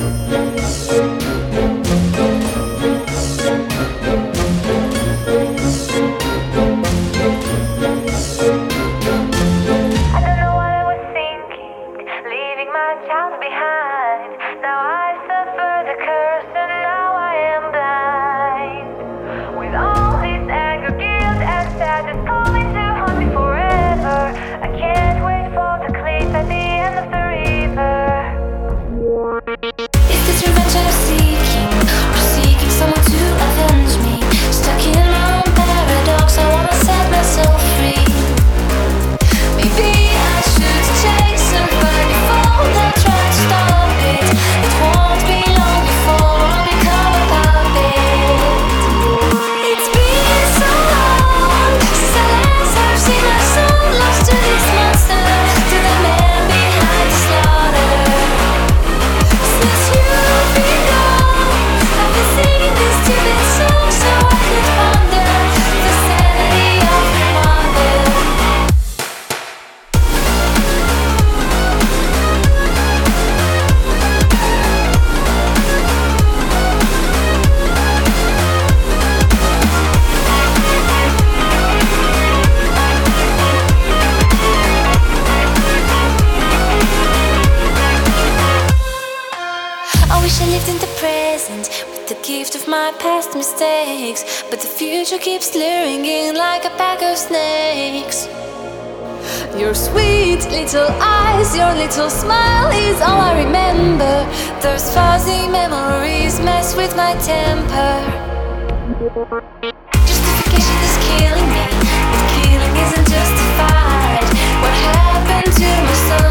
Mistakes, but the future keeps luring in like a pack of snakes. Your sweet little eyes, your little smile is all I remember. Those fuzzy memories mess with my temper. Justification is killing me, but killing isn't justified. What happened to my soul?